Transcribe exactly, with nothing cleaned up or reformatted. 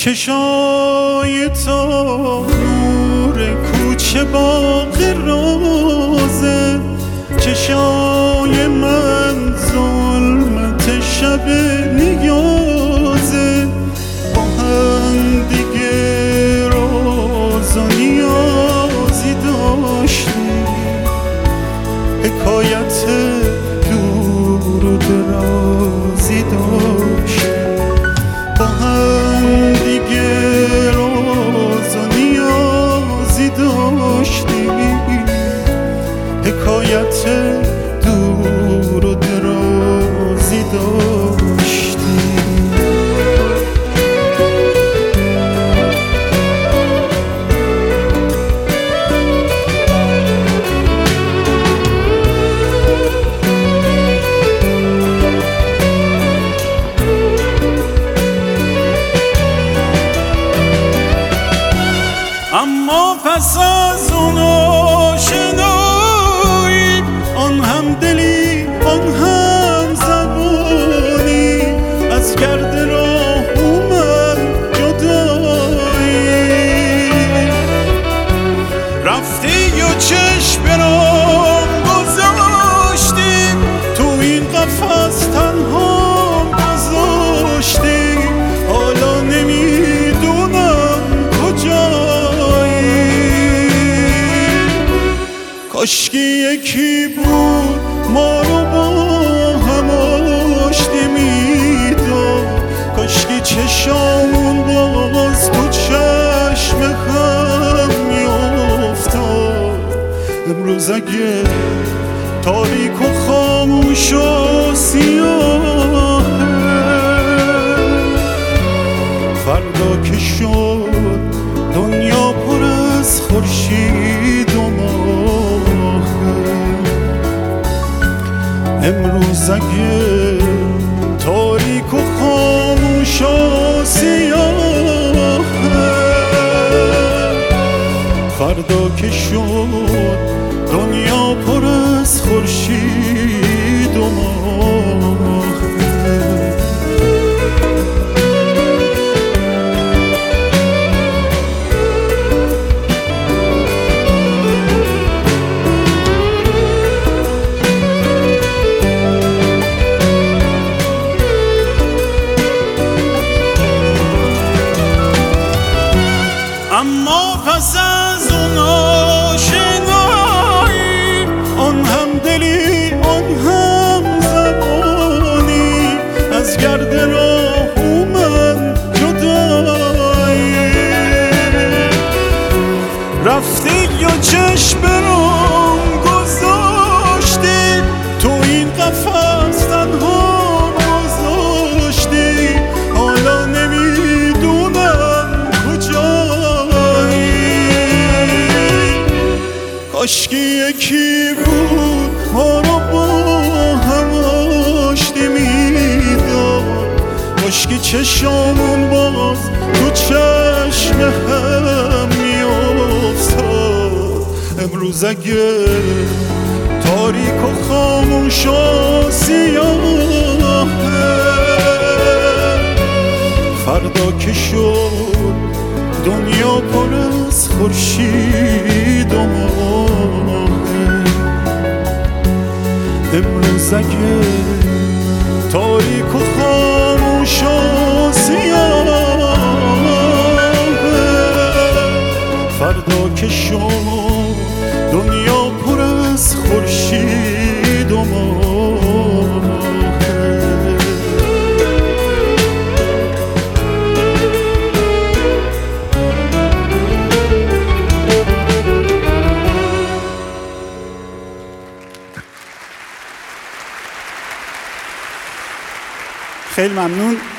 چشای تو نور کوچه باغ روزه، چشای من ظلمت شب نیازه. با هم دیگه راز و نیازی داشتیم، حکایت دور و درازی داشتیم. با هم دیگه راز و نیازی داشتیم، حکایت دور و درازی داشتیم. اما پس از اون آشنایی، آن هم دلی آن هم زبانی، از گرد راه اومد جدایی. رفتی و چشم برام گذاشتی، تو این قفس تنها گذاشتی. حالا نمیدونم کجایی، کاشکی یکی بود ما رو با هم آشتی میداد، کاشکی چشامون باز تو چشم هم میافتاد. امروز اگه تاریک و خاموش و سیاهه، فردا که شد دنیا پر از خورشید و ماهه. امروز اگه تاریک و خاموش و سیاهه، فردا که شد دنیا پر از خورشید و ماهه. اما پس از اون آشنایی، آن هم دلی آن هم زبانی، از گرد راه اومد جدایی. رفتی یا چشم برام گذاشتی، تو این قفس تنها گذاشتی. حالا نمیدونم کاشکی یکی بود ما رو با هم آشتی میداد، کاشکی چشامون باز تو چشم هم میافتاد. امروز اگه تاریک و خاموش و سیاهه، فردا که شد دنیا پر از خورشید و ماهه. امروز اگه تاریک و خاموش و سیاهه، فردا که شد دنیا پر از خورشید و ماهه. خیلی ممنون.